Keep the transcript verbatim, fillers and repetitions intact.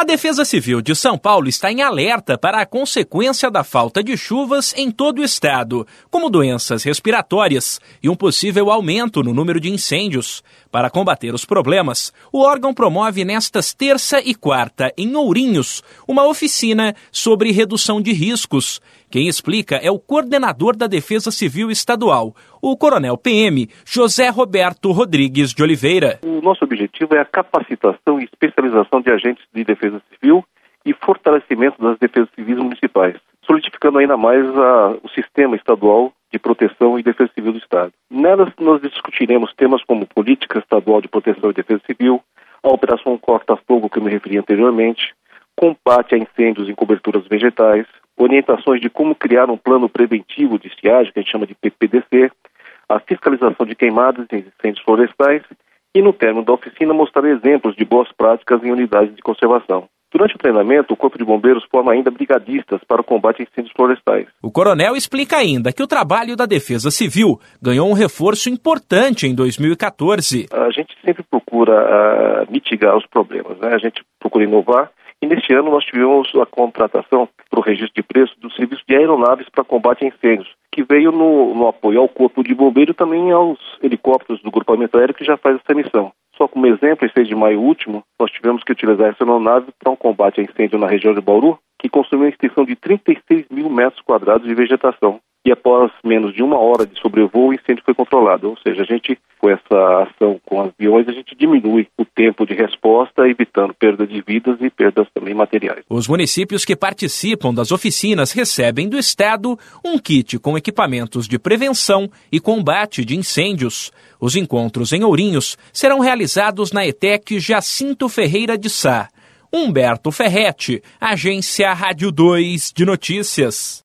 A Defesa Civil de São Paulo está em alerta para a consequência da falta de chuvas em todo o estado, como doenças respiratórias e um possível aumento no número de incêndios. Para combater os problemas, o órgão promove nestas terça e quarta, em Ourinhos, uma oficina sobre redução de riscos. Quem explica é o coordenador da Defesa Civil Estadual, o coronel P M José Roberto Rodrigues de Oliveira. O nosso objetivo é a capacitação e especialização de agentes de defesa civil e fortalecimento das defesas civis municipais, solidificando ainda mais a, o sistema estadual de proteção e defesa civil do Estado. Nelas nós discutiremos temas como política estadual de proteção e defesa civil, a operação corta-fogo que eu me referi anteriormente, combate a incêndios em coberturas vegetais, orientações de como criar um plano preventivo de estiagem, que a gente chama de P P D C, a fiscalização de queimadas e incêndios florestais e, no término da oficina, mostrar exemplos de boas práticas em unidades de conservação. Durante o treinamento, o Corpo de Bombeiros forma ainda brigadistas para o combate a incêndios florestais. O coronel explica ainda que o trabalho da Defesa Civil ganhou um reforço importante em dois mil e quatorze. A gente sempre procura uh, mitigar os problemas, né? A gente procura inovar. E neste ano nós tivemos a contratação para o registro de preço do serviço de aeronaves para combate a incêndios, que veio no, no apoio ao Corpo de Bombeiro e também aos helicópteros do grupamento aéreo que já faz essa missão. Só como exemplo, em seis de maio último, nós tivemos que utilizar essa aeronave para um combate a incêndio na região de Bauru, que consumiu uma extensão de trinta e seis mil metros quadrados de vegetação. E após menos de uma hora de sobrevoo, o incêndio foi controlado. Ou seja, a gente, com essa ação com aviões, a gente diminui o tempo de resposta, evitando perda de vidas e perdas também materiais. Os municípios que participam das oficinas recebem do Estado um kit com equipamentos de prevenção e combate de incêndios. Os encontros em Ourinhos serão realizados na ETEC Jacinto Ferreira de Sá. Humberto Ferretti, Agência Rádio dois de Notícias.